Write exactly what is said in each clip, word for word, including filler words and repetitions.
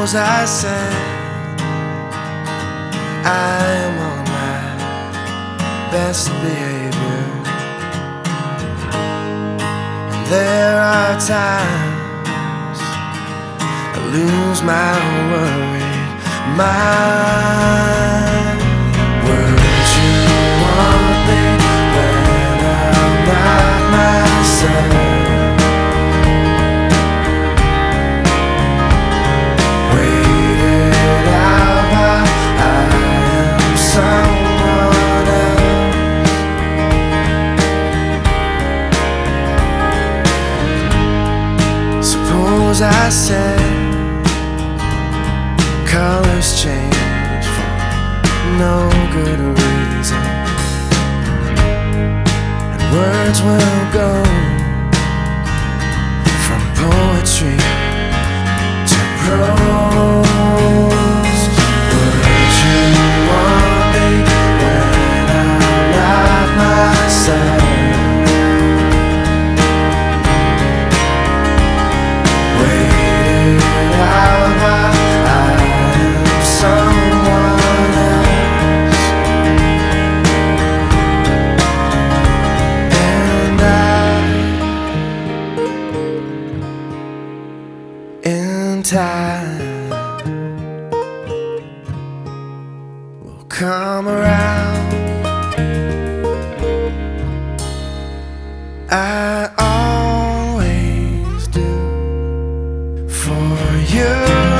Suppose I said I am on my best behavior, and there are times I lose my worried mind. Would you want me when I'm not myself? I said colors change for no good reason, and words will go from poetry to prose. Would you want me when I'm not myself? In time, we'll come around. I always do for you.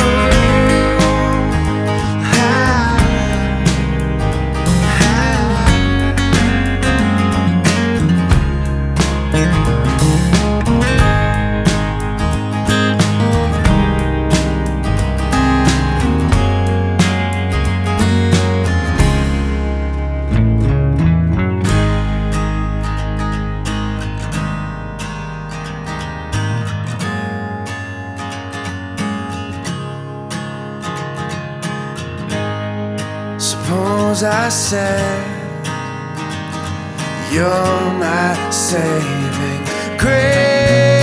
Suppose I said you're my saving grace.